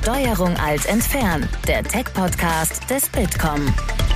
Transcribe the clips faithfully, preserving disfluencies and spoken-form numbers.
Steuerung Alt entfernen, der Tech-Podcast des Bitkom.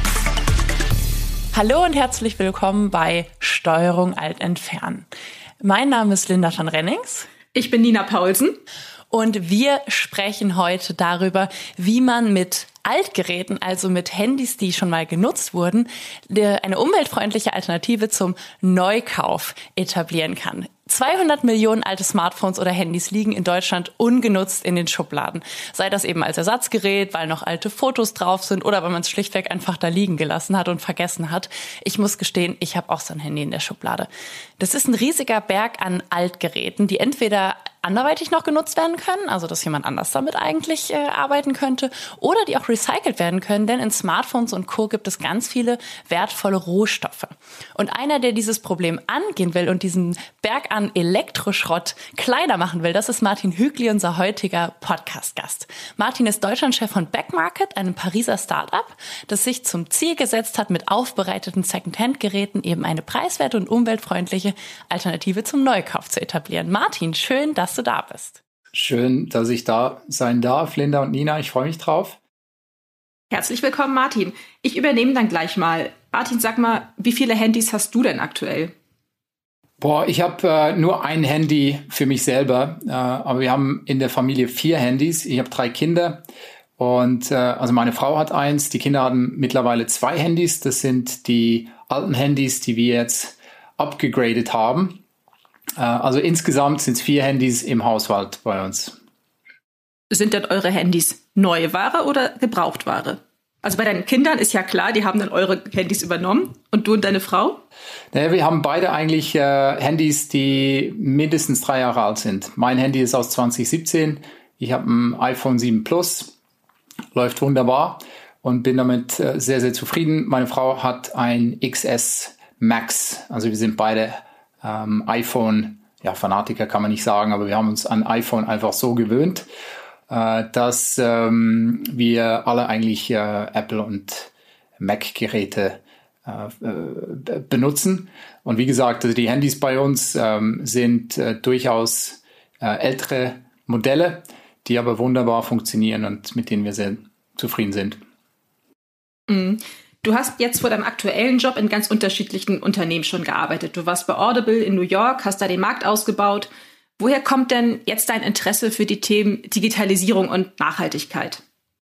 Hallo und herzlich willkommen bei Steuerung Alt entfernen. Mein Name ist Linda von Rennings. Ich bin Nina Paulsen. Und wir sprechen heute darüber, wie man mit Altgeräten, also mit Handys, die schon mal genutzt wurden, eine umweltfreundliche Alternative zum Neukauf etablieren kann. zweihundert Millionen alte Smartphones oder Handys liegen in Deutschland ungenutzt in den Schubladen. Sei das eben als Ersatzgerät, weil noch alte Fotos drauf sind oder weil man es schlichtweg einfach da liegen gelassen hat und vergessen hat. Ich muss gestehen, ich habe auch so ein Handy in der Schublade. Das ist ein riesiger Berg an Altgeräten, die entweder anderweitig noch genutzt werden können, also dass jemand anders damit eigentlich äh, arbeiten könnte, oder die auch recycelt werden können, denn in Smartphones und Co. gibt es ganz viele wertvolle Rohstoffe. Und einer, der dieses Problem angehen will und diesen Berg an Elektroschrott kleiner machen will, das ist Martin Hügli, unser heutiger Podcast-Gast. Martin ist Deutschlandchef von Backmarket, einem Pariser Start-up, das sich zum Ziel gesetzt hat, mit aufbereiteten Second-Hand-Geräten eben eine preiswerte und umweltfreundliche Alternative zum Neukauf zu etablieren. Martin, schön, dass du da bist. Schön, dass ich da sein darf, Linda und Nina. Ich freue mich drauf. Herzlich willkommen, Martin. Ich übernehme dann gleich mal. Martin, sag mal, wie viele Handys hast du denn aktuell? Boah, ich habe äh, nur ein Handy für mich selber, äh, aber wir haben in der Familie vier Handys. Ich habe drei Kinder und äh, also meine Frau hat eins. Die Kinder haben mittlerweile zwei Handys. Das sind die alten Handys, die wir jetzt abgegradet haben. Also insgesamt sind es vier Handys im Haushalt bei uns. Sind denn eure Handys Neuware oder Gebrauchtware? Also bei deinen Kindern ist ja klar, die haben dann eure Handys übernommen. Und du und deine Frau? Naja, wir haben beide eigentlich äh, Handys, die mindestens drei Jahre alt sind. Mein Handy ist aus zwanzig siebzehn. Ich habe ein iPhone sieben Plus. Läuft wunderbar und bin damit äh, sehr, sehr zufrieden. Meine Frau hat ein X S Max. Also wir sind beide Ähm, iPhone, ja, Fanatiker kann man nicht sagen, aber wir haben uns an iPhone einfach so gewöhnt, äh, dass ähm, wir alle eigentlich äh, Apple- und Mac-Geräte äh, äh, benutzen. Und wie gesagt, also die Handys bei uns ähm, sind äh, durchaus äh, ältere Modelle, die aber wunderbar funktionieren und mit denen wir sehr zufrieden sind. Mhm. Du hast jetzt vor deinem aktuellen Job in ganz unterschiedlichen Unternehmen schon gearbeitet. Du warst bei Audible in New York, hast da den Markt ausgebaut. Woher kommt denn jetzt dein Interesse für die Themen Digitalisierung und Nachhaltigkeit?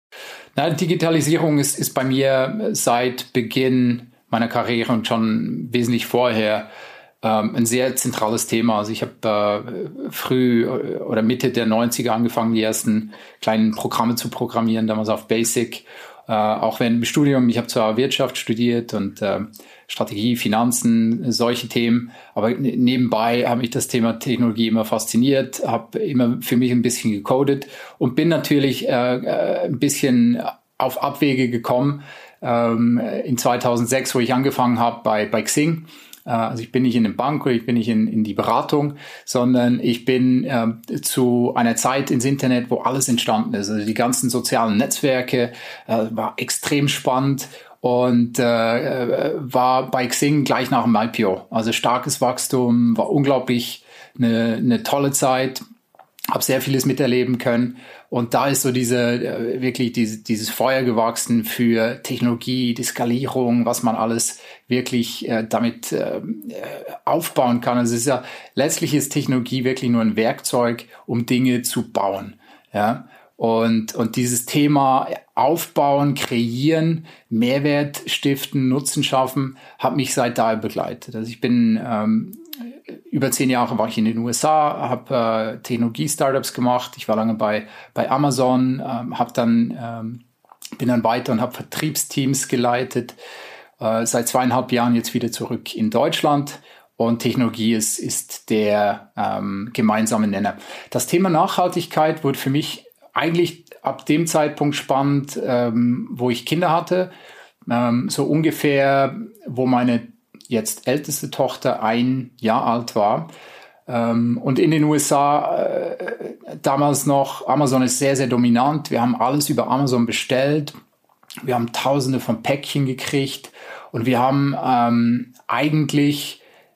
Na, Digitalisierung ist, ist bei mir seit Beginn meiner Karriere und schon wesentlich vorher ähm, ein sehr zentrales Thema. Also ich habe äh, früh oder Mitte der neunziger angefangen, die ersten kleinen Programme zu programmieren, damals auf Basic. Uh, auch während dem Studium, ich habe zwar Wirtschaft studiert und uh, Strategie, Finanzen, solche Themen, aber n- nebenbei hat mich das Thema Technologie immer fasziniert, habe immer für mich ein bisschen gecodet und bin natürlich uh, uh, ein bisschen auf Abwege gekommen um, in zweitausendsechs, wo ich angefangen habe bei, bei Xing. Also ich bin nicht in der Bank oder ich bin nicht in, in die Beratung, sondern ich bin äh, zu einer Zeit ins Internet, wo alles entstanden ist. Also die ganzen sozialen Netzwerke äh, war extrem spannend und äh, war bei Xing gleich nach dem I P O. Also starkes Wachstum, war unglaublich eine, eine tolle Zeit. Habe sehr vieles miterleben können und da ist so diese äh, wirklich diese, dieses Feuer gewachsen für Technologie, die Skalierung, was man alles wirklich äh, damit äh, aufbauen kann. Also es ist ja letztlich ist Technologie wirklich nur ein Werkzeug, um Dinge zu bauen. Ja, und und dieses Thema aufbauen, kreieren, Mehrwert stiften, Nutzen schaffen, hat mich seit daher begleitet. Also ich bin ähm, über zehn Jahre war ich in den U S A, habe äh, Technologie-Startups gemacht. Ich war lange bei bei Amazon, ähm, habe dann ähm, bin dann weiter und habe Vertriebsteams geleitet. Äh, seit zweieinhalb Jahren jetzt wieder zurück in Deutschland und Technologie ist ist der ähm, gemeinsame Nenner. Das Thema Nachhaltigkeit wurde für mich eigentlich ab dem Zeitpunkt spannend, ähm, wo ich Kinder hatte, ähm, so ungefähr, wo meine jetzt älteste Tochter ein Jahr alt war. Ähm, und in den U S A äh, damals noch, Amazon ist sehr, sehr dominant. Wir haben alles über Amazon bestellt. Wir haben tausende von Päckchen gekriegt. Und wir haben ähm, eigentlich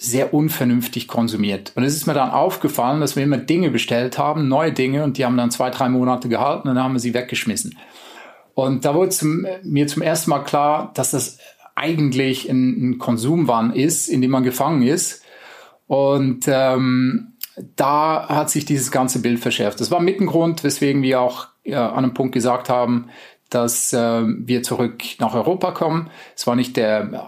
sehr unvernünftig konsumiert. Und es ist mir dann aufgefallen, dass wir immer Dinge bestellt haben, neue Dinge, und die haben dann zwei, drei Monate gehalten und dann haben wir sie weggeschmissen. Und da wurde zum, mir zum ersten Mal klar, dass das eigentlich ein, ein Konsumwahn ist, in dem man gefangen ist. Und ähm, da hat sich dieses ganze Bild verschärft. Das war mit ein Grund, weswegen wir auch ja, an einem Punkt gesagt haben, dass äh, wir zurück nach Europa kommen. Es war nicht der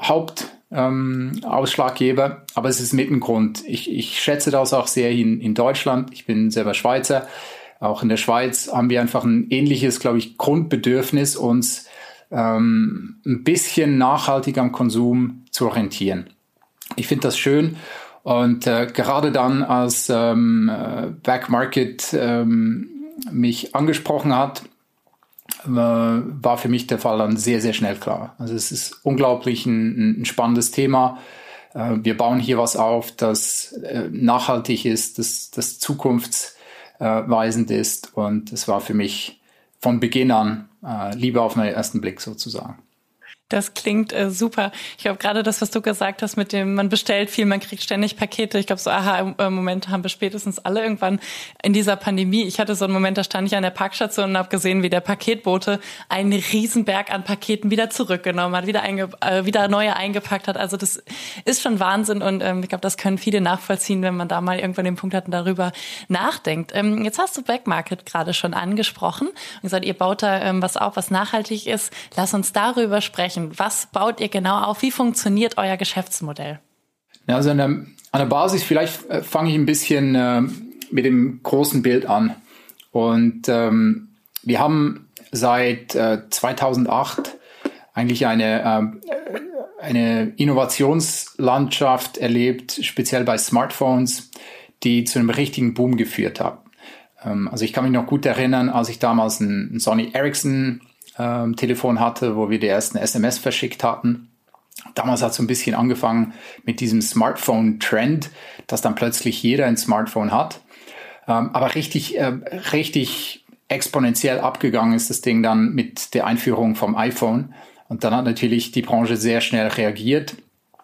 Hauptausschlaggeber, ähm, aber es ist mit ein Grund. Ich, ich schätze das auch sehr in, in Deutschland. Ich bin selber Schweizer. Auch in der Schweiz haben wir einfach ein ähnliches, glaube ich, Grundbedürfnis, uns ähm, ein bisschen nachhaltig am Konsum zu orientieren. Ich finde das schön. Und äh, gerade dann, als ähm, Back Market ähm, mich angesprochen hat, äh, war für mich der Fall dann sehr, sehr schnell klar. Also es ist unglaublich ein, ein spannendes Thema. Äh, wir bauen hier was auf, das äh, nachhaltig ist, das, das zukunftsweisend ist. Und es war für mich von Beginn an äh, Liebe auf den ersten Blick sozusagen. Das klingt äh, super. Ich glaube, gerade das, was du gesagt hast mit dem, man bestellt viel, man kriegt ständig Pakete. Ich glaube, so Aha-Momente haben wir spätestens alle irgendwann in dieser Pandemie. Ich hatte so einen Moment, da stand ich an der Parkstation und habe gesehen, wie der Paketbote einen Riesenberg an Paketen wieder zurückgenommen hat, wieder, einge äh, wieder neue eingepackt hat. Also das ist schon Wahnsinn und ähm, ich glaube, das können viele nachvollziehen, wenn man da mal irgendwann den Punkt hat und darüber nachdenkt. Ähm, jetzt hast du Back Market gerade schon angesprochen und gesagt, ihr baut da ähm, was auf, was nachhaltig ist. Lass uns darüber sprechen. Was baut ihr genau auf? Wie funktioniert euer Geschäftsmodell? Ja, also an der, an der Basis, vielleicht äh, fange ich ein bisschen äh, mit dem großen Bild an. Und ähm, wir haben seit äh, zweitausendacht eigentlich eine, äh, eine Innovationslandschaft erlebt, speziell bei Smartphones, die zu einem richtigen Boom geführt hat. Ähm, also ich kann mich noch gut erinnern, als ich damals ein, ein Sony Ericsson Ähm, Telefon hatte, wo wir die ersten S M S verschickt hatten. Damals hat es so ein bisschen angefangen mit diesem Smartphone-Trend, dass dann plötzlich jeder ein Smartphone hat. Ähm, aber richtig, äh, richtig exponentiell abgegangen ist das Ding dann mit der Einführung vom iPhone. Und dann hat natürlich die Branche sehr schnell reagiert.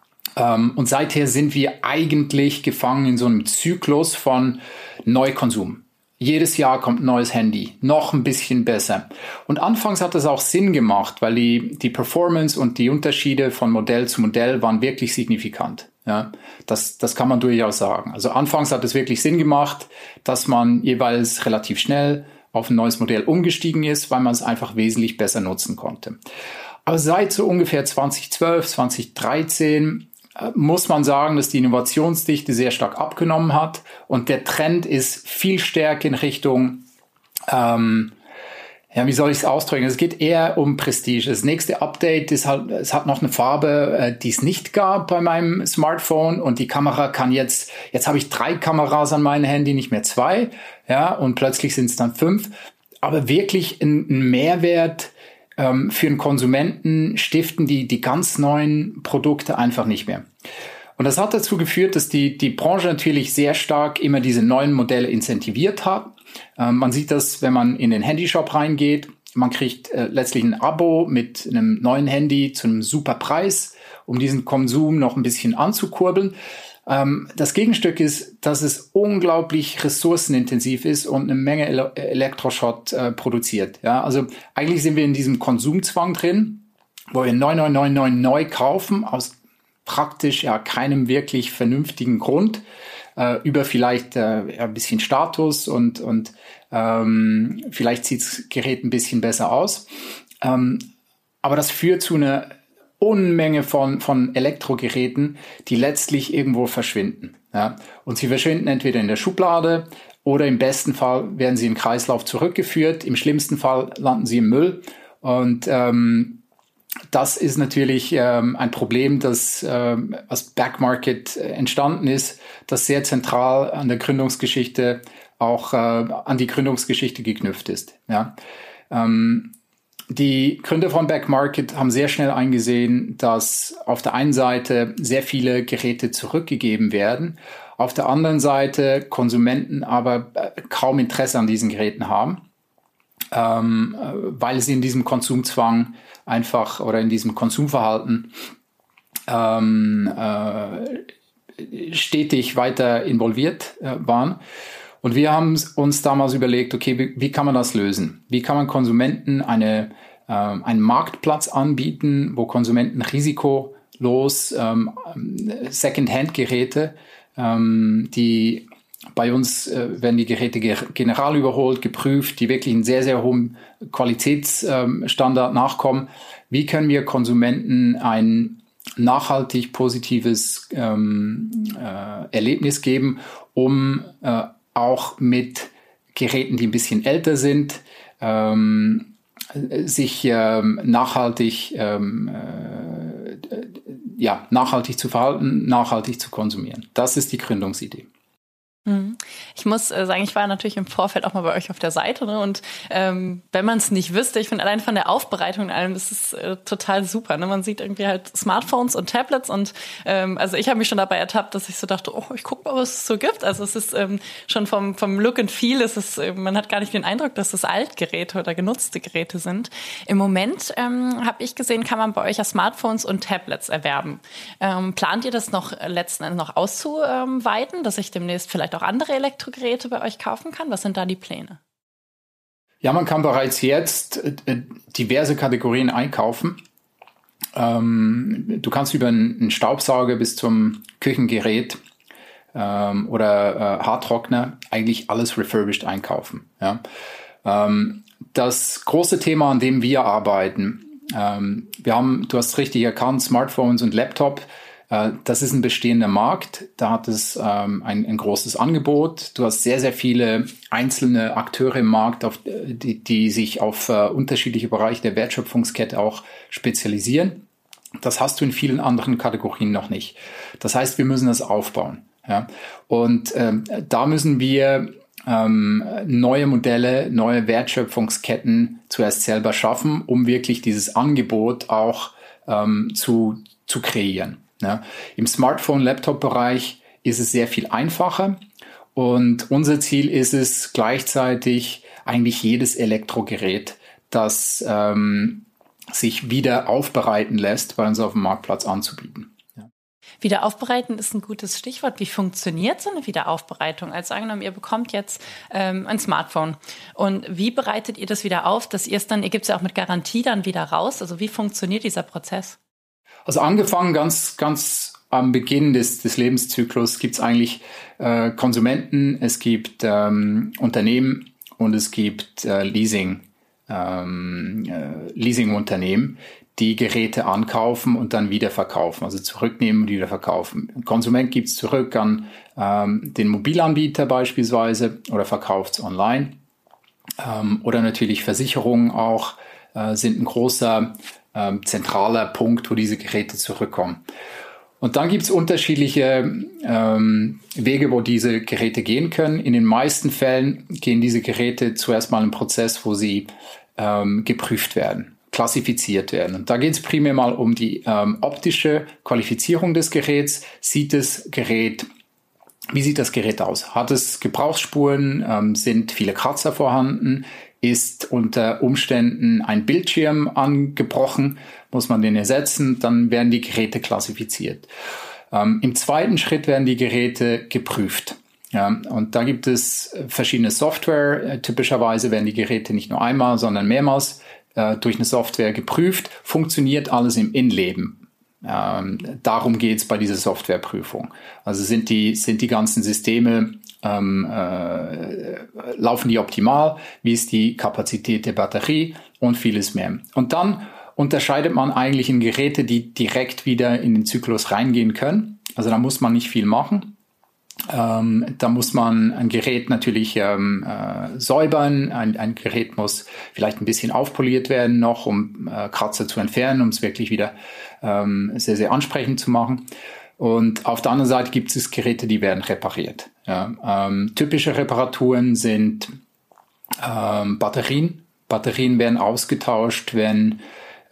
Ähm, und seither sind wir eigentlich gefangen in so einem Zyklus von Neukonsum. Jedes Jahr kommt ein neues Handy, noch ein bisschen besser. Und anfangs hat es auch Sinn gemacht, weil die, die Performance und die Unterschiede von Modell zu Modell waren wirklich signifikant. Ja, das, das kann man durchaus sagen. Also anfangs hat es wirklich Sinn gemacht, dass man jeweils relativ schnell auf ein neues Modell umgestiegen ist, weil man es einfach wesentlich besser nutzen konnte. Aber seit so ungefähr zweitausendzwölf, zweitausenddreizehn muss man sagen, dass die Innovationsdichte sehr stark abgenommen hat und der Trend ist viel stärker in Richtung, ähm, ja, wie soll ich es ausdrücken? Es geht eher um Prestige. Das nächste Update ist halt, es hat noch eine Farbe, äh, die es nicht gab bei meinem Smartphone und die Kamera kann jetzt, jetzt habe ich drei Kameras an meinem Handy, nicht mehr zwei, ja, und plötzlich sind es dann fünf. Aber wirklich ein, ein Mehrwert für einen Konsumenten stiften die, die ganz neuen Produkte einfach nicht mehr. Und das hat dazu geführt, dass die, die Branche natürlich sehr stark immer diese neuen Modelle incentiviert hat. Ähm, man sieht das, wenn man in den Handyshop reingeht. Man kriegt äh, letztlich ein Abo mit einem neuen Handy zu einem super Preis, um diesen Konsum noch ein bisschen anzukurbeln. Das Gegenstück ist, dass es unglaublich ressourcenintensiv ist und eine Menge Ele- Elektroschrott äh, produziert. Ja, also eigentlich sind wir in diesem Konsumzwang drin, wo wir neun neun neun neun neu kaufen, aus praktisch ja keinem wirklich vernünftigen Grund, äh, über vielleicht äh, ja, ein bisschen Status und, und ähm, vielleicht sieht das Gerät ein bisschen besser aus. Ähm, aber das führt zu einer Unmenge von, von Elektrogeräten, die letztlich irgendwo verschwinden. Ja? Und sie verschwinden entweder in der Schublade oder im besten Fall werden sie im Kreislauf zurückgeführt. Im schlimmsten Fall landen sie im Müll. Und ähm, das ist natürlich ähm, ein Problem, das ähm, als Back Market entstanden ist, das sehr zentral an der Gründungsgeschichte, auch äh, an die Gründungsgeschichte geknüpft ist. Ja? Ähm, Die Gründer von Back Market haben sehr schnell eingesehen, dass auf der einen Seite sehr viele Geräte zurückgegeben werden, auf der anderen Seite Konsumenten aber kaum Interesse an diesen Geräten haben, ähm, weil sie in diesem Konsumzwang einfach oder in diesem Konsumverhalten ähm, äh, stetig weiter involviert äh, waren. Und wir haben uns damals überlegt, okay, wie, wie kann man das lösen? Wie kann man Konsumenten eine, äh, einen Marktplatz anbieten, wo Konsumenten risikolos ähm, Second-Hand-Geräte, ähm, die bei uns äh, werden die Geräte ge- general überholt, geprüft, die wirklich einen sehr, sehr hohen Qualitätsstandard ähm, nachkommen. Wie können wir Konsumenten ein nachhaltig positives ähm, äh, Erlebnis geben, um äh, auch mit Geräten, die ein bisschen älter sind, ähm, sich ähm, nachhaltig, ähm, äh, ja, nachhaltig zu verhalten, nachhaltig zu konsumieren. Das ist die Gründungsidee. Ich muss äh, sagen, ich war natürlich im Vorfeld auch mal bei euch auf der Seite, ne? Und ähm, wenn man es nicht wüsste, ich finde allein von der Aufbereitung und allem, das ist äh, total super. Ne? Man sieht irgendwie halt Smartphones und Tablets und ähm, also ich habe mich schon dabei ertappt, dass ich so dachte, oh, ich guck mal, was es so gibt. Also es ist ähm, schon vom vom Look and Feel, ist es, äh, man hat gar nicht den Eindruck, dass es Altgeräte oder genutzte Geräte sind. Im Moment ähm, habe ich gesehen, kann man bei euch ja Smartphones und Tablets erwerben. Ähm, plant ihr das noch letzten Endes noch auszuweiten, dass ich demnächst vielleicht auch andere Elektrogeräte bei euch kaufen kann? Was sind da die Pläne? Ja, man kann bereits jetzt äh, diverse Kategorien einkaufen. Ähm, du kannst über einen Staubsauger bis zum Küchengerät ähm, oder äh, Haartrockner eigentlich alles refurbished einkaufen. Ja? Ähm, das große Thema, an dem wir arbeiten, ähm, wir haben, du hast richtig erkannt, Smartphones und Laptop. Das ist ein bestehender Markt, da hat es ähm, ein, ein großes Angebot. Du hast sehr, sehr viele einzelne Akteure im Markt, auf, die, die sich auf äh, unterschiedliche Bereiche der Wertschöpfungskette auch spezialisieren. Das hast du in vielen anderen Kategorien noch nicht. Das heißt, wir müssen das aufbauen. Ja? Und ähm, da müssen wir ähm, neue Modelle, neue Wertschöpfungsketten zuerst selber schaffen, um wirklich dieses Angebot auch ähm, zu, zu kreieren. Ja, im Smartphone-Laptop-Bereich ist es sehr viel einfacher und unser Ziel ist es gleichzeitig eigentlich jedes Elektrogerät, das ähm, sich wieder aufbereiten lässt, bei uns auf dem Marktplatz anzubieten. Ja. Wiederaufbereiten ist ein gutes Stichwort. Wie funktioniert so eine Wiederaufbereitung? Also angenommen, ihr bekommt jetzt ähm, ein Smartphone und wie bereitet ihr das wieder auf, dass ihr es dann, ihr gebt es ja auch mit Garantie dann wieder raus, also wie funktioniert dieser Prozess? Also angefangen ganz, ganz am Beginn des, des Lebenszyklus gibt es eigentlich äh, Konsumenten, es gibt ähm, Unternehmen und es gibt äh, Leasing, ähm, äh, Leasingunternehmen, die Geräte ankaufen und dann wieder verkaufen, also zurücknehmen und wieder verkaufen. Ein Konsument gibt es zurück an ähm, den Mobilanbieter beispielsweise oder verkauft es online. Ähm, oder natürlich Versicherungen auch äh, sind ein großer Ähm, zentraler Punkt, wo diese Geräte zurückkommen. Und dann gibt es unterschiedliche ähm, Wege, wo diese Geräte gehen können. In den meisten Fällen gehen diese Geräte zuerst mal einen Prozess, wo sie ähm, geprüft werden, klassifiziert werden. Und da geht es primär mal um die ähm, optische Qualifizierung des Geräts. Sieht das Gerät, wie sieht das Gerät aus? Hat es Gebrauchsspuren? Ähm, sind viele Kratzer vorhanden? Ist unter Umständen ein Bildschirm angebrochen, muss man den ersetzen, dann werden die Geräte klassifiziert. Ähm, im zweiten Schritt werden die Geräte geprüft. Ja, und da gibt es verschiedene Software. Äh, typischerweise werden die Geräte nicht nur einmal, sondern mehrmals äh, durch eine Software geprüft. Funktioniert alles im Innenleben. Ähm, darum geht es bei dieser Softwareprüfung. Also sind die, sind die ganzen Systeme Ähm, äh, laufen die optimal, wie ist die Kapazität der Batterie und vieles mehr. Und dann unterscheidet man eigentlich in Geräte, die direkt wieder in den Zyklus reingehen können. Also da muss man nicht viel machen. Ähm, da muss man ein Gerät natürlich ähm, äh, säubern. Ein, ein Gerät muss vielleicht ein bisschen aufpoliert werden noch, um äh, Kratzer zu entfernen, um es wirklich wieder ähm, sehr, sehr ansprechend zu machen. Und auf der anderen Seite gibt es Geräte, die werden repariert. Ja, ähm, typische Reparaturen sind ähm, Batterien. Batterien werden ausgetauscht, wenn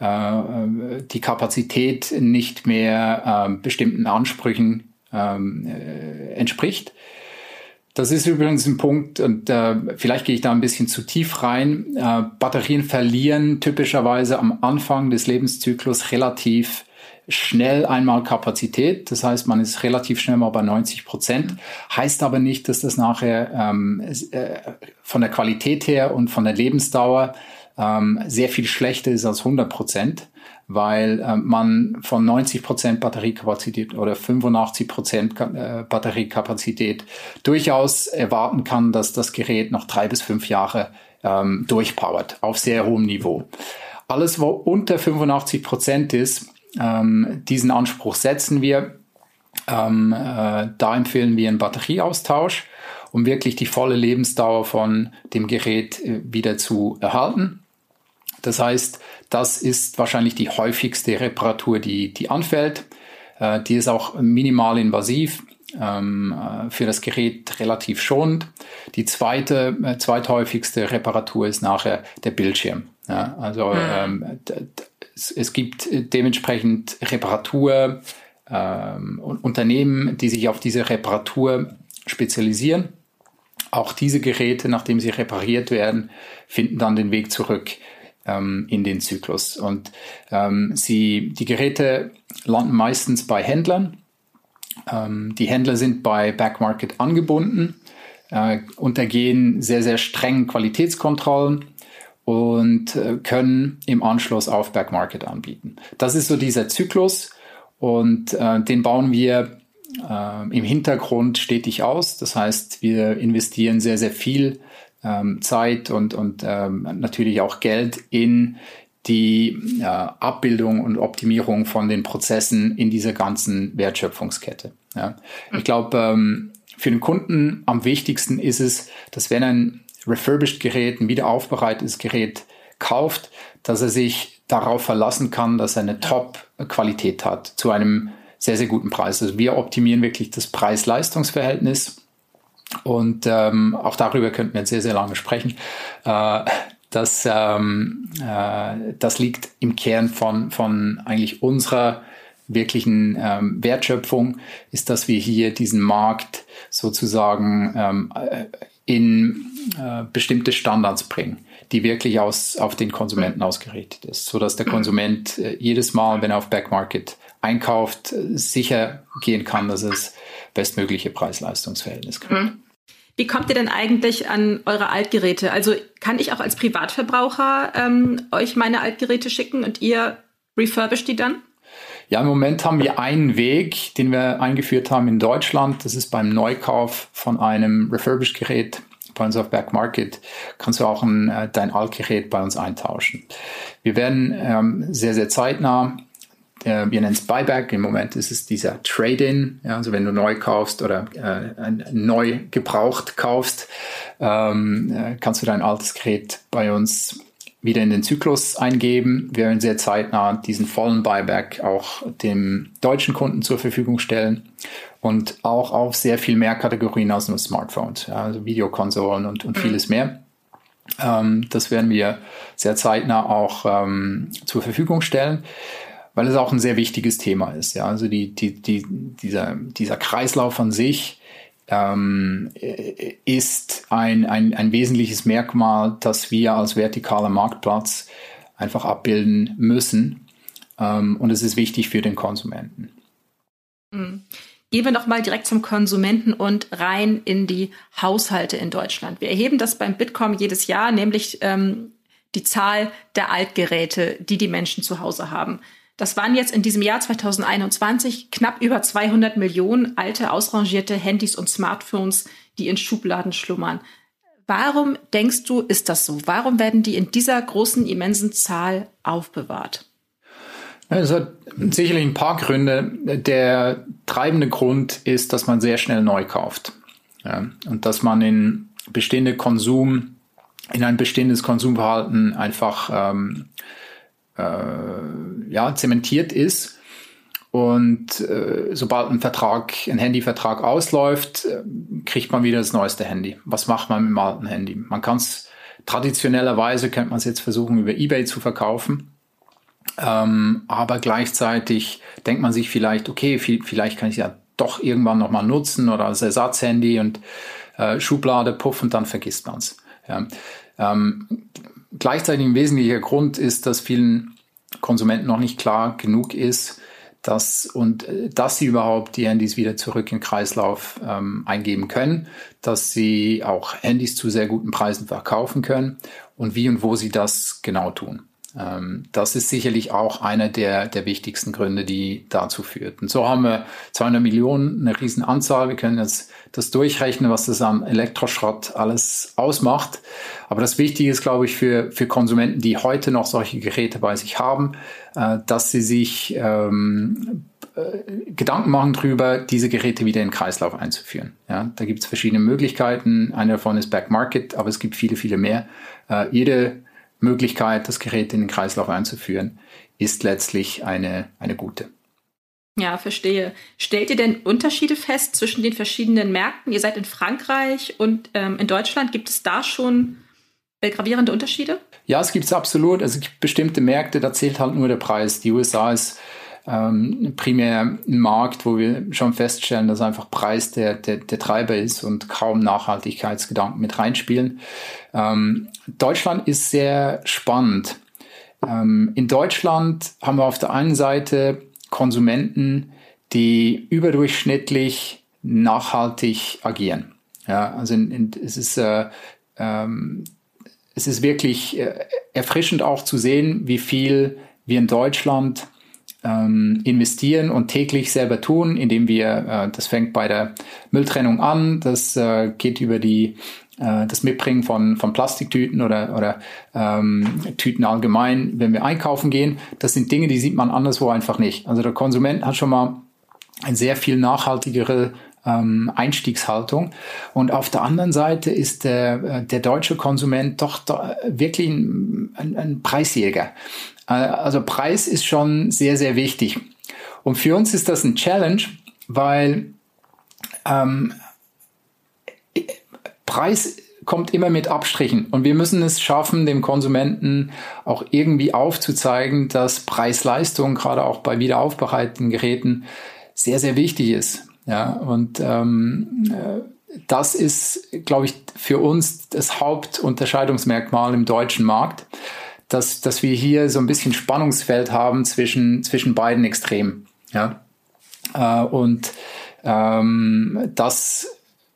äh, die Kapazität nicht mehr äh, bestimmten Ansprüchen ähm, äh, entspricht. Das ist übrigens ein Punkt, und äh, vielleicht gehe ich da ein bisschen zu tief rein. Äh, Batterien verlieren typischerweise am Anfang des Lebenszyklus relativ schnell einmal Kapazität. Das heißt, man ist relativ schnell mal bei neunzig Prozent. Heißt aber nicht, dass das nachher ähm, äh, von der Qualität her und von der Lebensdauer ähm, sehr viel schlechter ist als hundert Prozent, weil äh, man von neunzig Prozent Batteriekapazität oder fünfundachtzig Prozent äh, Batteriekapazität durchaus erwarten kann, dass das Gerät noch drei bis fünf Jahre ähm, durchpowert auf sehr hohem Niveau. Alles, wo unter fünfundachtzig Prozent ist, ähm, diesen Anspruch setzen wir. Ähm, äh, da empfehlen wir einen Batterieaustausch, um wirklich die volle Lebensdauer von dem Gerät äh, wieder zu erhalten. Das heißt, das ist wahrscheinlich die häufigste Reparatur, die, die anfällt. Äh, die ist auch minimal invasiv, ähm, äh, für das Gerät relativ schonend. Die zweite, äh, zweithäufigste Reparatur ist nachher der Bildschirm. Ja, also mhm. ähm, d- d- es, es gibt dementsprechend Reparatur, ähm, Unternehmen, die sich auf diese Reparatur spezialisieren. Auch diese Geräte, nachdem sie repariert werden, finden dann den Weg zurück in den Zyklus. Und ähm, sie, die Geräte landen meistens bei Händlern. Ähm, die Händler sind bei Backmarket angebunden, äh, untergehen sehr, sehr strengen Qualitätskontrollen und äh, können im Anschluss auf Backmarket anbieten. Das ist so dieser Zyklus und äh, den bauen wir äh, im Hintergrund stetig aus. Das heißt, wir investieren sehr, sehr viel Zeit und, und ähm, natürlich auch Geld in die äh, Abbildung und Optimierung von den Prozessen in dieser ganzen Wertschöpfungskette. Ja. Ich glaube, ähm, für den Kunden am wichtigsten ist es, dass wenn ein refurbished Gerät, ein wiederaufbereitetes Gerät kauft, dass er sich darauf verlassen kann, dass er eine Top-Qualität hat zu einem sehr, sehr guten Preis. Also wir optimieren wirklich das Preis-Leistungs-Verhältnis. Und ähm, auch darüber könnten wir jetzt sehr, sehr lange sprechen. Äh, das, ähm, äh, das liegt im Kern von, von eigentlich unserer wirklichen ähm, Wertschöpfung, ist, dass wir hier diesen Markt sozusagen ähm, in äh, bestimmte Standards bringen, die wirklich aus, auf den Konsumenten ausgerichtet ist, sodass der Konsument äh, jedes Mal, wenn er auf Backmarket einkauft, sicher gehen kann, dass es bestmögliche Preis-Leistungs-Verhältnis kriegt. Wie kommt ihr denn eigentlich an eure Altgeräte? Also kann ich auch als Privatverbraucher ähm, euch meine Altgeräte schicken und ihr refurbisht die dann? Ja, im Moment haben wir einen Weg, den wir eingeführt haben in Deutschland. Das ist beim Neukauf von einem Refurbished-Gerät bei uns auf Backmarket, kannst du auch ein, äh, dein Altgerät bei uns eintauschen. Wir werden ähm, sehr, sehr zeitnah, wir nennen es Buyback, im Moment ist es dieser Trade-in, ja, also wenn du neu kaufst oder äh, neu gebraucht kaufst, ähm, äh, kannst du dein altes Gerät bei uns wieder in den Zyklus eingeben. Wir werden sehr zeitnah diesen vollen Buyback auch dem deutschen Kunden zur Verfügung stellen und auch auf sehr viel mehr Kategorien als nur Smartphones, ja, also Videokonsolen und, und vieles mehr. Ähm, das werden wir sehr zeitnah auch ähm, zur Verfügung stellen, weil es auch ein sehr wichtiges Thema ist. Ja, also die, die, die, dieser, dieser Kreislauf an sich ähm, ist ein, ein, ein wesentliches Merkmal, das wir als vertikaler Marktplatz einfach abbilden müssen. Ähm, und es ist wichtig für den Konsumenten. Mhm. Gehen wir noch mal direkt zum Konsumenten und rein in die Haushalte in Deutschland. Wir erheben das beim Bitkom jedes Jahr, nämlich ähm, die Zahl der Altgeräte, die die Menschen zu Hause haben. Das waren jetzt in diesem Jahr zwanzig einundzwanzig knapp über zweihundert Millionen alte, ausrangierte Handys und Smartphones, die in Schubladen schlummern. Warum denkst du, ist das so? Warum werden die in dieser großen, immensen Zahl aufbewahrt? Es hat sicherlich ein paar Gründe. Der treibende Grund ist, dass man sehr schnell neu kauft. Ja, und dass man in bestehende Konsum, in ein bestehendes Konsumverhalten einfach ähm, äh, ja, zementiert ist. Und äh, sobald ein Vertrag, ein Handyvertrag ausläuft, äh, kriegt man wieder das neueste Handy. Was macht man mit dem alten Handy? Man kann es traditionellerweise, könnte man es jetzt versuchen, über eBay zu verkaufen. Ähm, aber gleichzeitig denkt man sich vielleicht, okay, viel, vielleicht kann ich es ja doch irgendwann nochmal nutzen oder als Ersatzhandy und äh, Schublade, puff, und dann vergisst man es. Ja. Ähm, gleichzeitig ein wesentlicher Grund ist, dass vielen Konsumenten noch nicht klar genug ist, dass und dass sie überhaupt die Handys wieder zurück in den Kreislauf ähm, eingeben können, dass sie auch Handys zu sehr guten Preisen verkaufen können und wie und wo sie das genau tun. Ähm, das ist sicherlich auch einer der, der wichtigsten Gründe, die dazu führt. Und so haben wir zweihundert Millionen, eine riesen Anzahl. Wir können jetzt das durchrechnen, was das an Elektroschrott alles ausmacht. Aber das Wichtige ist, glaube ich, für, für Konsumenten, die heute noch solche Geräte bei sich haben, äh, dass sie sich ähm, äh, Gedanken machen darüber, diese Geräte wieder in den Kreislauf einzuführen. Ja, da gibt es verschiedene Möglichkeiten. Eine davon ist Back Market, aber es gibt viele, viele mehr. Äh, jede Möglichkeit, das Gerät in den Kreislauf einzuführen, ist letztlich eine, eine gute. Ja, verstehe. Stellt ihr denn Unterschiede fest zwischen den verschiedenen Märkten? Ihr seid in Frankreich und ähm, in Deutschland. Gibt es da schon äh, gravierende Unterschiede? Ja, es gibt es absolut. Also es gibt bestimmte Märkte, da zählt halt nur der Preis. Die U S A ist ähm, primär ein Markt, wo wir schon feststellen, dass einfach Preis der, der, der Treiber ist und kaum Nachhaltigkeitsgedanken mit reinspielen. Ähm, Deutschland ist sehr spannend. Ähm, in Deutschland haben wir auf der einen Seite Konsumenten, die überdurchschnittlich nachhaltig agieren. Ja, also in, in, es ist äh, ähm, es ist wirklich äh, erfrischend auch zu sehen, wie viel wir in Deutschland ähm, investieren und täglich selber tun, indem wir, äh, das fängt bei der Mülltrennung an, das äh, geht über die äh, das Mitbringen von von Plastiktüten oder oder ähm, Tüten allgemein, wenn wir einkaufen gehen. Das sind Dinge, die sieht man anderswo einfach nicht. Also der Konsument hat schon mal eine sehr viel nachhaltigere ähm, Einstiegshaltung. Und auf der anderen Seite ist der der deutsche Konsument doch da wirklich ein, ein, ein Preisjäger. Also Preis ist schon sehr, sehr wichtig. Und für uns ist das ein Challenge, weil ähm, Preis kommt immer mit Abstrichen. Und wir müssen es schaffen, dem Konsumenten auch irgendwie aufzuzeigen, dass Preis-Leistung, gerade auch bei wiederaufbereiteten Geräten, sehr, sehr wichtig ist. Ja, und ähm, das ist, glaube ich, für uns das Hauptunterscheidungsmerkmal im deutschen Markt. Dass, dass wir hier so ein bisschen Spannungsfeld haben zwischen, zwischen beiden Extremen. Ja? Äh, und ähm, das,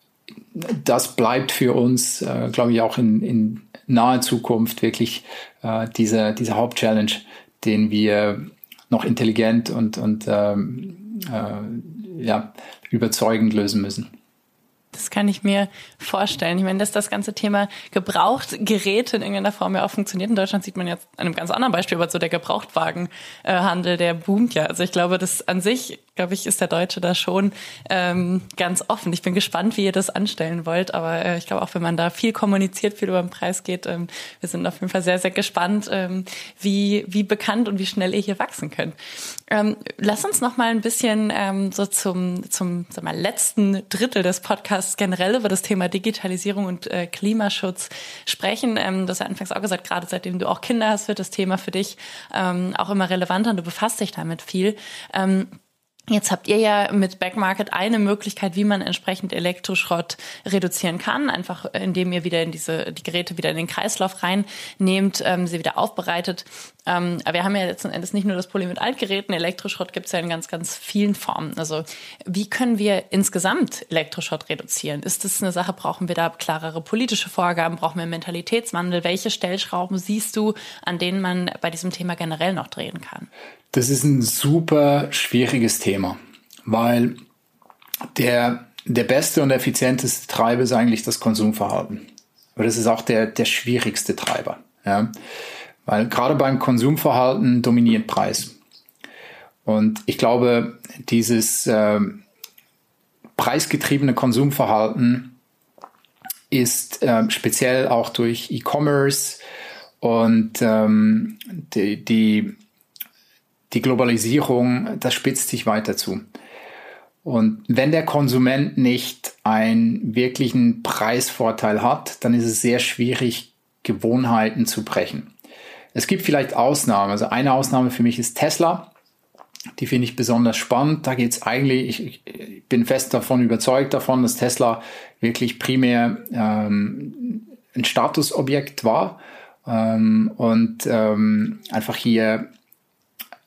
das bleibt für uns, äh, glaube ich, auch in, in naher Zukunft wirklich äh, dieser, dieser Hauptchallenge, den wir noch intelligent und, und ähm, äh, ja, überzeugend lösen müssen. Das kann ich mir vorstellen. Ich meine, dass das ganze Thema Gebrauchtgeräte in irgendeiner Form ja auch funktioniert. In Deutschland sieht man jetzt an einem ganz anderen Beispiel, aber so der Gebrauchtwagenhandel, der boomt ja. Also ich glaube, das an sich, glaube ich, ist der Deutsche da schon ähm, ganz offen. Ich bin gespannt, wie ihr das anstellen wollt, aber äh, ich glaube auch, wenn man da viel kommuniziert, viel über den Preis geht, ähm, wir sind auf jeden Fall sehr, sehr gespannt, ähm, wie wie bekannt und wie schnell ihr hier wachsen könnt. Ähm, lass uns noch mal ein bisschen ähm, so zum zum sag mal, letzten Drittel des Podcasts generell über das Thema Digitalisierung und äh, Klimaschutz sprechen. Ähm, du hast ja anfangs auch gesagt, gerade seitdem du auch Kinder hast, wird das Thema für dich ähm, auch immer relevanter und du befasst dich damit viel. Ähm, Jetzt habt ihr ja mit Back Market eine Möglichkeit, wie man entsprechend Elektroschrott reduzieren kann, einfach indem ihr wieder in diese die Geräte wieder in den Kreislauf reinnehmt, ähm, sie wieder aufbereitet. Ähm, aber wir haben ja letzten Endes nicht nur das Problem mit Altgeräten, Elektroschrott gibt es ja in ganz, ganz vielen Formen. Also wie können wir insgesamt Elektroschrott reduzieren? Ist das eine Sache, brauchen wir da klarere politische Vorgaben, brauchen wir einen Mentalitätswandel? Welche Stellschrauben siehst du, an denen man bei diesem Thema generell noch drehen kann? Das ist ein super schwieriges Thema, weil der, der beste und effizienteste Treiber ist eigentlich das Konsumverhalten. Aber das ist auch der, der schwierigste Treiber. Ja? Weil gerade beim Konsumverhalten dominiert Preis. Und ich glaube, dieses äh, preisgetriebene Konsumverhalten ist äh, speziell auch durch E-Commerce und ähm, die, die Die Globalisierung, das spitzt sich weiter zu. Und wenn der Konsument nicht einen wirklichen Preisvorteil hat, dann ist es sehr schwierig, Gewohnheiten zu brechen. Es gibt vielleicht Ausnahmen. Also eine Ausnahme für mich ist Tesla. Die finde ich besonders spannend. Da geht es eigentlich, ich, ich bin fest davon überzeugt davon, dass Tesla wirklich primär ähm, ein Statusobjekt war ähm, und ähm, einfach hier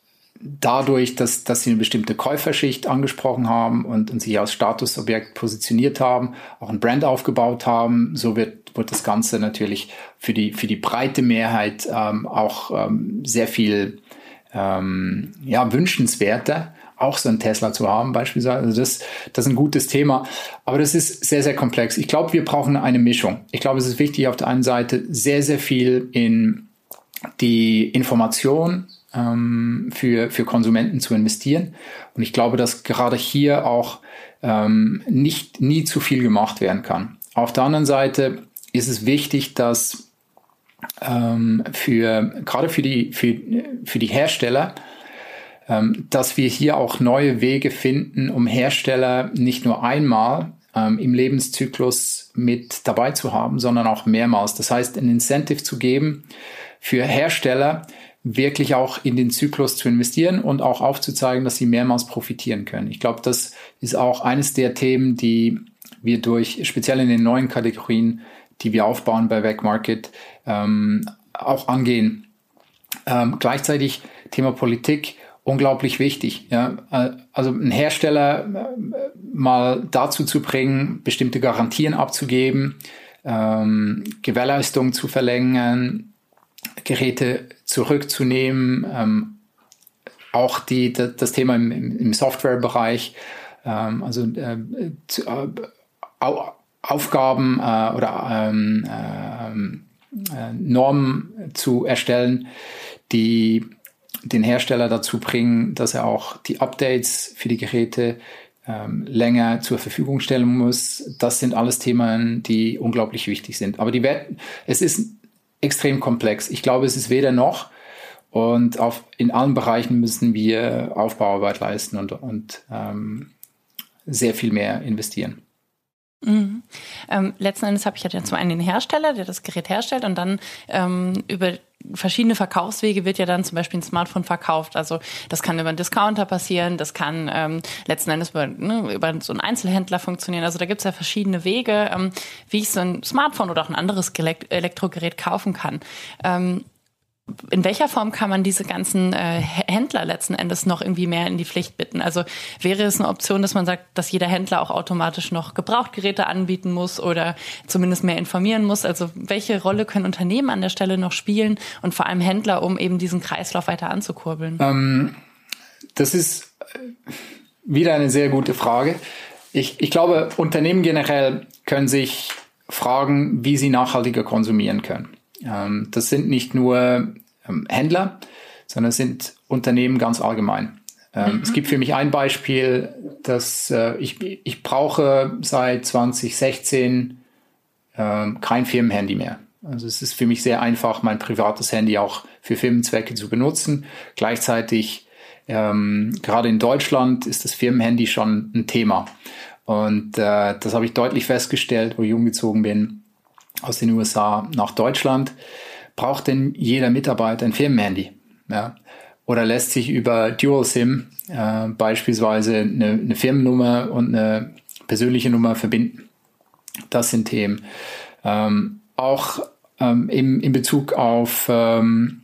dadurch, dass, dass sie eine bestimmte Käuferschicht angesprochen haben und, und sich als Statusobjekt positioniert haben, auch ein Brand aufgebaut haben, so wird, wird das Ganze natürlich für die, für die breite Mehrheit ähm, auch ähm, sehr viel ähm, ja, wünschenswerter, auch so ein Tesla zu haben beispielsweise. Also das, das ist ein gutes Thema, aber das ist sehr, sehr komplex. Ich glaube, wir brauchen eine Mischung. Ich glaube, es ist wichtig, auf der einen Seite sehr, sehr viel in die Information ähm, für, für Konsumenten zu investieren. Und ich glaube, dass gerade hier auch ähm, nicht nie zu viel gemacht werden kann. Auf der anderen Seite ist es wichtig, dass ähm, für, gerade für die, für, für die Hersteller, ähm, dass wir hier auch neue Wege finden, um Hersteller nicht nur einmal ähm, im Lebenszyklus mit dabei zu haben, sondern auch mehrmals. Das heißt, ein Incentive zu geben, für Hersteller wirklich auch in den Zyklus zu investieren und auch aufzuzeigen, dass sie mehrmals profitieren können. Ich glaube, das ist auch eines der Themen, die wir durch, speziell in den neuen Kategorien, die wir aufbauen bei Wegmarket, ähm, auch angehen. Ähm, gleichzeitig Thema Politik, unglaublich wichtig. Ja? Also einen Hersteller mal dazu zu bringen, bestimmte Garantien abzugeben, ähm, Gewährleistungen zu verlängern, Geräte zurückzunehmen, ähm, auch die, das Thema im, im Softwarebereich, ähm, also äh, zu, äh, Au, Aufgaben äh, oder ähm, äh, Normen zu erstellen, die den Hersteller dazu bringen, dass er auch die Updates für die Geräte ähm, länger zur Verfügung stellen muss. Das sind alles Themen, die unglaublich wichtig sind. Aber die werden, es ist extrem komplex. Ich glaube, es ist weder noch, und auf, in allen Bereichen müssen wir Aufbauarbeit leisten und, und ähm, sehr viel mehr investieren. Mhm. Ähm, letzten Endes habe ich ja zum einen den Hersteller, der das Gerät herstellt, und dann ähm, über verschiedene Verkaufswege wird ja dann zum Beispiel ein Smartphone verkauft. Also das kann über einen Discounter passieren, das kann ähm, letzten Endes über, ne, über so einen Einzelhändler funktionieren. Also da gibt es ja verschiedene Wege, ähm, wie ich so ein Smartphone oder auch ein anderes Elektrogerät kaufen kann. Ähm, In welcher Form kann man diese ganzen äh, Händler letzten Endes noch irgendwie mehr in die Pflicht bitten? Also wäre es eine Option, dass man sagt, dass jeder Händler auch automatisch noch Gebrauchtgeräte anbieten muss oder zumindest mehr informieren muss? Also welche Rolle können Unternehmen an der Stelle noch spielen und vor allem Händler, um eben diesen Kreislauf weiter anzukurbeln? Ähm, das ist wieder eine sehr gute Frage. Ich, ich glaube, Unternehmen generell können sich fragen, wie sie nachhaltiger konsumieren können. Das sind nicht nur Händler, sondern es sind Unternehmen ganz allgemein. Mhm. Es gibt für mich ein Beispiel, dass ich, ich brauche seit zwanzig sechzehn kein Firmenhandy mehr. Also es ist für mich sehr einfach, mein privates Handy auch für Firmenzwecke zu benutzen. Gleichzeitig, ähm, gerade in Deutschland, ist das Firmenhandy schon ein Thema. Und äh, das habe ich deutlich festgestellt, wo ich umgezogen bin aus den U S A nach Deutschland. Braucht denn jeder Mitarbeiter ein Firmenhandy? Ja? Oder lässt sich über Dual SIM äh, beispielsweise eine, eine Firmennummer und eine persönliche Nummer verbinden? Das sind Themen. Ähm, auch ähm, im, in Bezug auf ähm,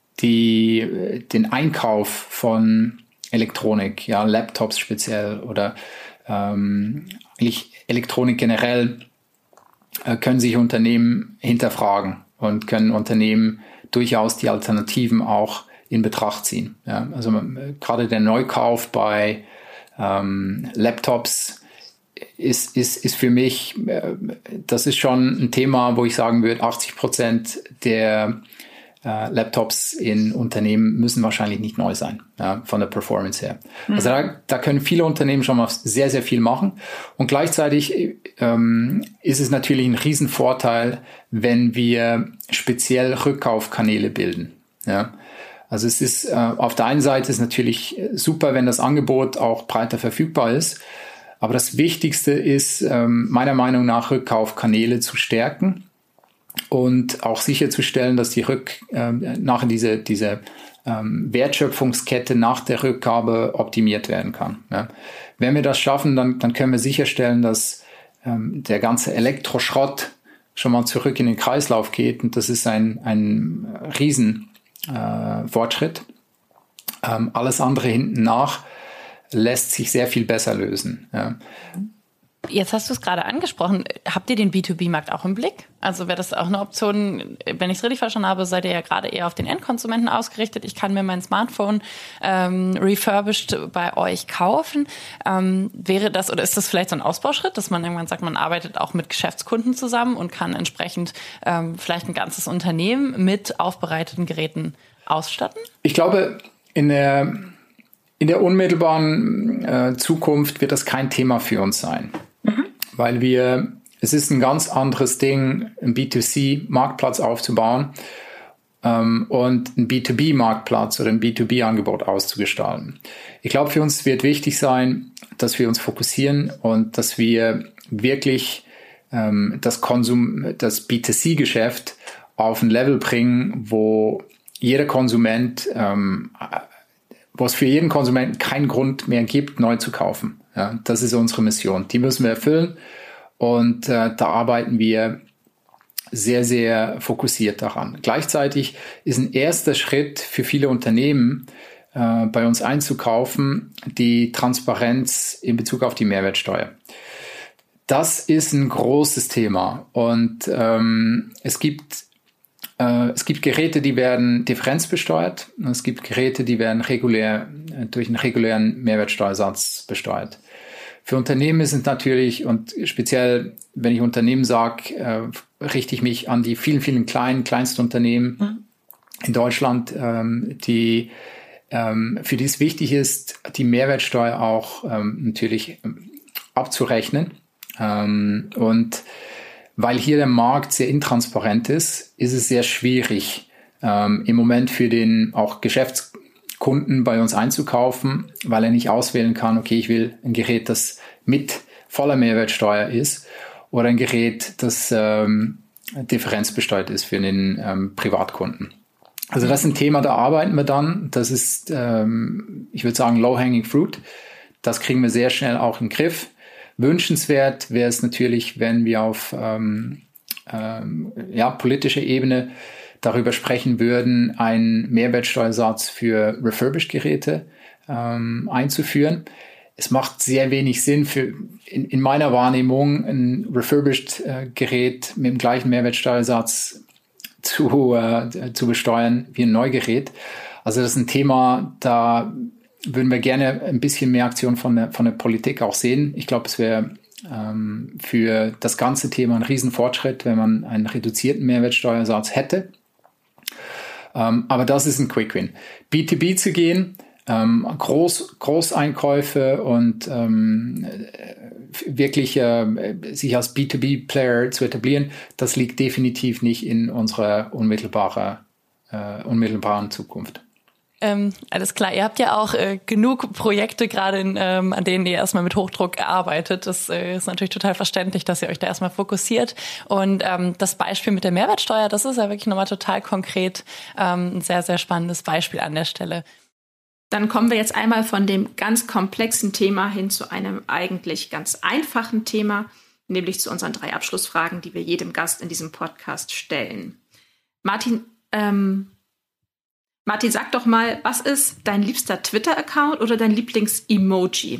die, den Einkauf von Elektronik, ja, Laptops speziell oder ähm, eigentlich Elektronik generell, können sich Unternehmen hinterfragen und können Unternehmen durchaus die Alternativen auch in Betracht ziehen. Ja, also gerade der Neukauf bei ähm, Laptops ist, ist, ist für mich, äh, das ist schon ein Thema, wo ich sagen würde, achtzig Prozent der äh, Laptops in Unternehmen müssen wahrscheinlich nicht neu sein, ja, von der Performance her. Mhm. Also da, da können viele Unternehmen schon mal sehr, sehr viel machen. Und gleichzeitig ähm, ist es natürlich ein Riesenvorteil, wenn wir speziell Rückkaufkanäle bilden. Ja. Also es ist äh, auf der einen Seite ist natürlich super, wenn das Angebot auch breiter verfügbar ist. Aber das Wichtigste ist ähm, meiner Meinung nach, Rückkaufkanäle zu stärken und auch sicherzustellen, dass die Rück äh, nachher diese diese ähm, Wertschöpfungskette nach der Rückgabe optimiert werden kann. Ja. Wenn wir das schaffen, dann dann können wir sicherstellen, dass ähm, der ganze Elektroschrott schon mal zurück in den Kreislauf geht, und das ist ein ein riesen äh, Fortschritt. Ähm, alles andere hinten nach lässt sich sehr viel besser lösen. Ja. Jetzt hast du es gerade angesprochen. Habt ihr den B zwei B-Markt auch im Blick? Also wäre das auch eine Option, wenn ich es richtig verstanden habe, seid ihr ja gerade eher auf den Endkonsumenten ausgerichtet. Ich kann mir mein Smartphone ähm, refurbished bei euch kaufen. Ähm, wäre das, oder ist das vielleicht so ein Ausbauschritt, dass man irgendwann sagt, man arbeitet auch mit Geschäftskunden zusammen und kann entsprechend ähm, vielleicht ein ganzes Unternehmen mit aufbereiteten Geräten ausstatten? Ich glaube, in der, in der unmittelbaren äh, Zukunft wird das kein Thema für uns sein. Mhm. Weil wir, es ist ein ganz anderes Ding, einen B zwei C-Marktplatz aufzubauen ähm, und einen B zwei B-Marktplatz oder ein B zwei B-Angebot auszugestalten. Ich glaube, für uns wird wichtig sein, dass wir uns fokussieren und dass wir wirklich ähm, das Konsum, das B zwei C-Geschäft auf ein Level bringen, wo jeder Konsument, ähm, wo es für jeden Konsumenten keinen Grund mehr gibt, neu zu kaufen. Ja, das ist unsere Mission. Die müssen wir erfüllen und äh, da arbeiten wir sehr, sehr fokussiert daran. Gleichzeitig ist ein erster Schritt für viele Unternehmen, äh, bei uns einzukaufen, die Transparenz in Bezug auf die Mehrwertsteuer. Das ist ein großes Thema und ähm, es gibt äh, es gibt Geräte, die werden differenzbesteuert und es gibt Geräte, die werden regulär äh, durch einen regulären Mehrwertsteuersatz besteuert. Für Unternehmen ist es natürlich, und speziell, wenn ich Unternehmen sage, äh, richte ich mich an die vielen, vielen kleinen, Kleinstunternehmen mhm. in Deutschland, ähm, die ähm, für die es wichtig ist, die Mehrwertsteuer auch ähm, natürlich ähm, abzurechnen. Ähm, und weil hier der Markt sehr intransparent ist, ist es sehr schwierig, ähm, im Moment für den auch Geschäftskunden bei uns einzukaufen, weil er nicht auswählen kann, okay, ich will ein Gerät, das mit voller Mehrwertsteuer ist oder ein Gerät, das ähm, differenzbesteuert ist für den ähm, Privatkunden. Also das ist ein Thema, da arbeiten wir dann. Das ist, ähm, ich würde sagen, low-hanging fruit. Das kriegen wir sehr schnell auch in den Griff. Wünschenswert wäre es natürlich, wenn wir auf ähm, ähm, ja, politischer Ebene darüber sprechen würden, einen Mehrwertsteuersatz für Refurbished-Geräte ähm, einzuführen. Es macht sehr wenig Sinn für, in, in meiner Wahrnehmung, ein Refurbished-Gerät mit dem gleichen Mehrwertsteuersatz zu, äh, zu besteuern wie ein Neugerät. Also das ist ein Thema, da würden wir gerne ein bisschen mehr Aktion von der, von der Politik auch sehen. Ich glaube, es wäre ähm, für das ganze Thema ein Riesenfortschritt, wenn man einen reduzierten Mehrwertsteuersatz hätte. Ähm, aber das ist ein Quick-Win. B zwei B zu gehen, ähm, Groß, Großeinkäufe und ähm, wirklich äh, sich als B zwei B-Player zu etablieren, das liegt definitiv nicht in unserer unmittelbaren, äh, unmittelbaren Zukunft. Ähm, alles klar, ihr habt ja auch äh, genug Projekte gerade, ähm, an denen ihr erstmal mit Hochdruck arbeitet. Das äh, ist natürlich total verständlich, dass ihr euch da erstmal fokussiert. Und ähm, das Beispiel mit der Mehrwertsteuer, das ist ja wirklich nochmal total konkret ähm, ein sehr, sehr spannendes Beispiel an der Stelle. Dann kommen wir jetzt einmal von dem ganz komplexen Thema hin zu einem eigentlich ganz einfachen Thema, nämlich zu unseren drei Abschlussfragen, die wir jedem Gast in diesem Podcast stellen. Martin, ähm, Martin, sag doch mal, was ist dein liebster Twitter-Account oder dein Lieblings-Emoji?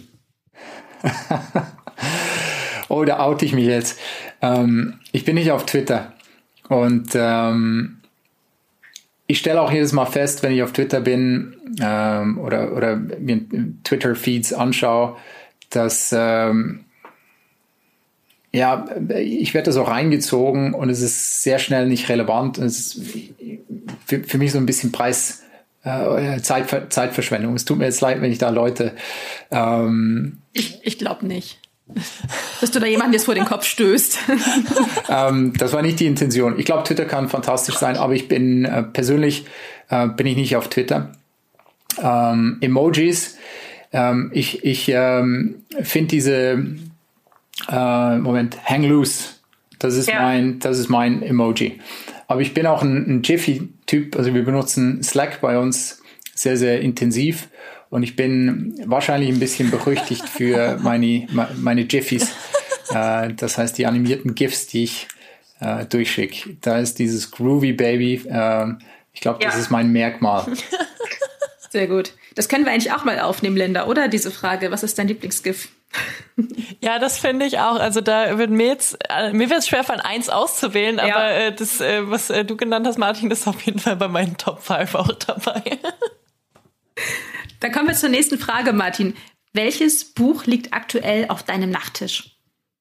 Oh, da oute ich mich jetzt. Ähm, ich bin nicht auf Twitter. Und ähm, ich stelle auch jedes Mal fest, wenn ich auf Twitter bin ähm, oder, oder mir Twitter-Feeds anschaue, dass ähm, ja, ich werde da so reingezogen und es ist sehr schnell nicht relevant. Es ist für, für mich so ein bisschen Preis, äh, Zeit, Zeitverschwendung. Es tut mir jetzt leid, wenn ich da Leute... Ähm, ich ich glaube nicht. Dass du da jemanden jetzt vor den Kopf stößt. ähm, das war nicht die Intention. Ich glaube, Twitter kann fantastisch sein, aber ich bin äh, persönlich äh, bin ich nicht auf Twitter. Ähm, Emojis. Ähm, ich ich ähm, finde diese... Uh, Moment, hang loose. Das ist ja. mein, das ist mein Emoji. Aber ich bin auch ein, ein Jiffy-Typ. Also wir benutzen Slack bei uns sehr, sehr intensiv. Und ich bin wahrscheinlich ein bisschen berüchtigt für meine, meine Jiffys. Uh, das heißt, die animierten GIFs, die ich uh, durchschicke. Da ist dieses Groovy Baby. Uh, ich glaube, das ja. ist mein Merkmal. Sehr gut. Das können wir eigentlich auch mal aufnehmen, Linda, oder? Diese Frage, was ist dein Lieblingsgif? Ja, das finde ich auch. Also da wird mir jetzt, mir wird es schwer von eins auszuwählen, ja. aber äh, das, äh, was äh, du genannt hast, Martin, das ist auf jeden Fall bei meinen Top fünf auch dabei. Dann kommen wir zur nächsten Frage, Martin. Welches Buch liegt aktuell auf deinem Nachttisch?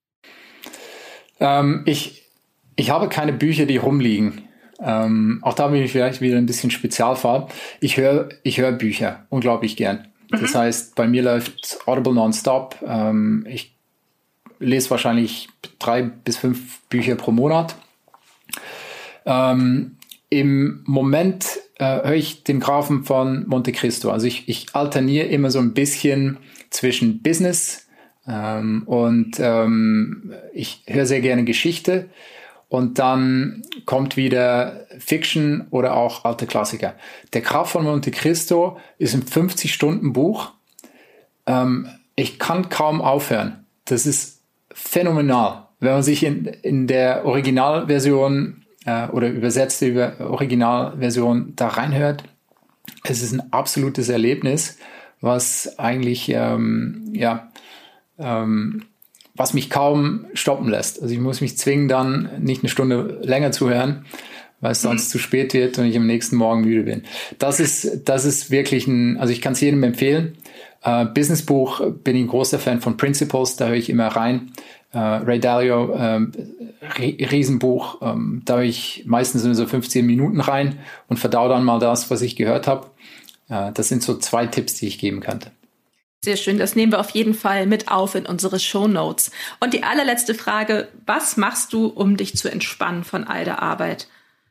Ähm, ich, ich habe keine Bücher, die rumliegen. Ähm, auch da bin ich vielleicht wieder ein bisschen Spezialfall. Ich höre ich höre Bücher unglaublich gern. Mhm. Das heißt, bei mir läuft Audible nonstop. Ähm, ich lese wahrscheinlich drei bis fünf Bücher pro Monat. Ähm, Im Moment äh, höre ich den Grafen von Monte Cristo. Also ich, ich alterniere immer so ein bisschen zwischen Business ähm, und ähm, ich höre sehr gerne Geschichte. Und dann kommt wieder Fiction oder auch alte Klassiker. Der Graf von Monte Cristo ist ein fünfzig-Stunden-Buch. Ähm, ich kann kaum aufhören. Das ist phänomenal. Wenn man sich in, in der Originalversion äh, oder übersetzte über Originalversion da reinhört, es ist ein absolutes Erlebnis, was eigentlich, ähm, ja, ähm, was mich kaum stoppen lässt. Also ich muss mich zwingen, dann nicht eine Stunde länger zu hören, weil es sonst mhm. zu spät wird und ich am nächsten Morgen müde bin. Das ist, das ist wirklich ein, also ich kann es jedem empfehlen. Äh, Businessbuch bin ich ein großer Fan von Principles, da höre ich immer rein. Äh, Ray Dalio, äh, Riesenbuch, ähm, da höre ich meistens in so fünfzehn Minuten rein und verdau dann mal das, was ich gehört habe. Äh, das sind so zwei Tipps, die ich geben könnte. Sehr schön, das nehmen wir auf jeden Fall mit auf in unsere Shownotes. Und die allerletzte Frage, was machst du, um dich zu entspannen von all der Arbeit?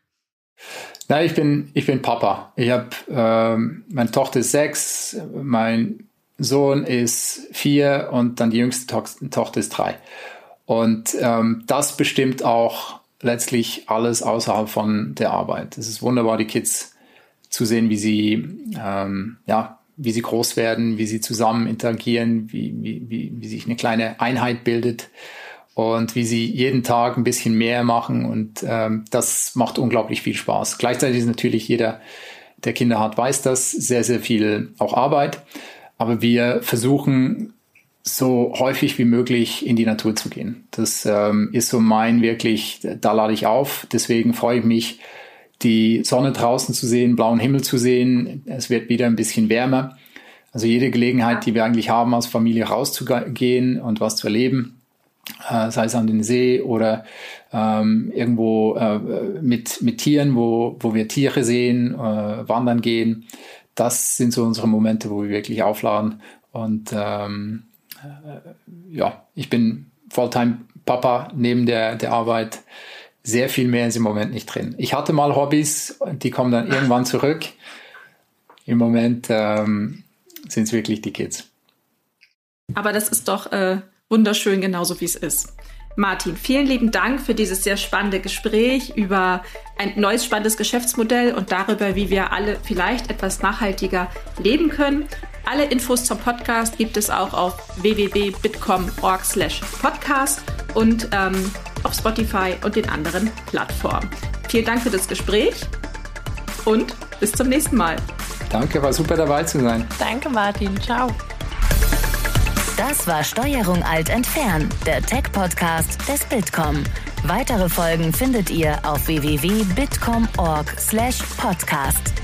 Na, ich bin, ich bin Papa. Ich habe, ähm, meine Tochter ist sechs, mein Sohn ist vier und dann die jüngste to- Tochter ist drei. Und ähm, das bestimmt auch letztlich alles außerhalb von der Arbeit. Es ist wunderbar, die Kids zu sehen, wie sie, ähm, ja, wie sie groß werden, wie sie zusammen interagieren, wie, wie, wie, wie sich eine kleine Einheit bildet und wie sie jeden Tag ein bisschen mehr machen. Und ähm, das macht unglaublich viel Spaß. Gleichzeitig ist natürlich jeder, der Kinder hat, weiß das, sehr, sehr viel auch Arbeit. Aber wir versuchen so häufig wie möglich in die Natur zu gehen. Das ähm, ist so mein wirklich, da lade ich auf. Deswegen freue ich mich, die Sonne draußen zu sehen, blauen Himmel zu sehen. Es wird wieder ein bisschen wärmer. Also jede Gelegenheit, die wir eigentlich haben, als Familie rauszugehen und was zu erleben, äh, sei es an den See oder ähm, irgendwo äh, mit, mit Tieren, wo, wo wir Tiere sehen, äh, wandern gehen. Das sind so unsere Momente, wo wir wirklich aufladen. Und ähm, äh, ja, ich bin Fulltime-Papa neben der, der Arbeit. Sehr viel mehr ist im Moment nicht drin. Ich hatte mal Hobbys, die kommen dann irgendwann zurück. Im Moment ähm, sind es wirklich die Kids. Aber das ist doch äh, wunderschön, genauso wie es ist. Martin, vielen lieben Dank für dieses sehr spannende Gespräch über ein neues spannendes Geschäftsmodell und darüber, wie wir alle vielleicht etwas nachhaltiger leben können. Alle Infos zum Podcast gibt es auch auf w w w punkt bitkom punkt org slash podcast und ähm, auf Spotify und den anderen Plattformen. Vielen Dank für das Gespräch und bis zum nächsten Mal. Danke, war super dabei zu sein. Danke, Martin. Ciao. Das war Steuerung Alt entfernen, der Tech-Podcast des Bitkom. Weitere Folgen findet ihr auf w w w punkt bitkom punkt org slash podcast.